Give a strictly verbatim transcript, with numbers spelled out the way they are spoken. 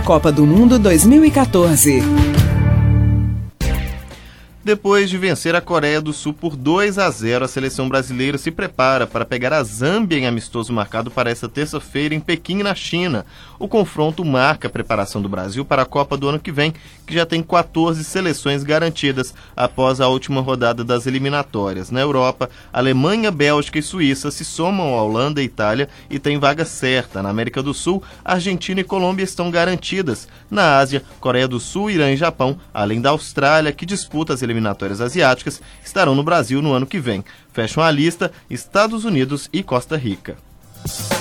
Copa do Mundo dois mil e quatorze. Depois de vencer a Coreia do Sul por dois a zero, a seleção brasileira se prepara para pegar a Zâmbia em amistoso marcado para esta terça-feira em Pequim, na China. O confronto marca a preparação do Brasil para a Copa do ano que vem, que já tem quatorze seleções garantidas após a última rodada das eliminatórias. Na Europa, Alemanha, Bélgica e Suíça se somam à Holanda e Itália e têm vaga certa. Na América do Sul, Argentina e Colômbia estão garantidas. Na Ásia, Coreia do Sul, Irã e Japão, além da Austrália, que disputa as eliminatórias eliminatórias asiáticas, estarão no Brasil no ano que vem. Fecham a lista Estados Unidos e Costa Rica.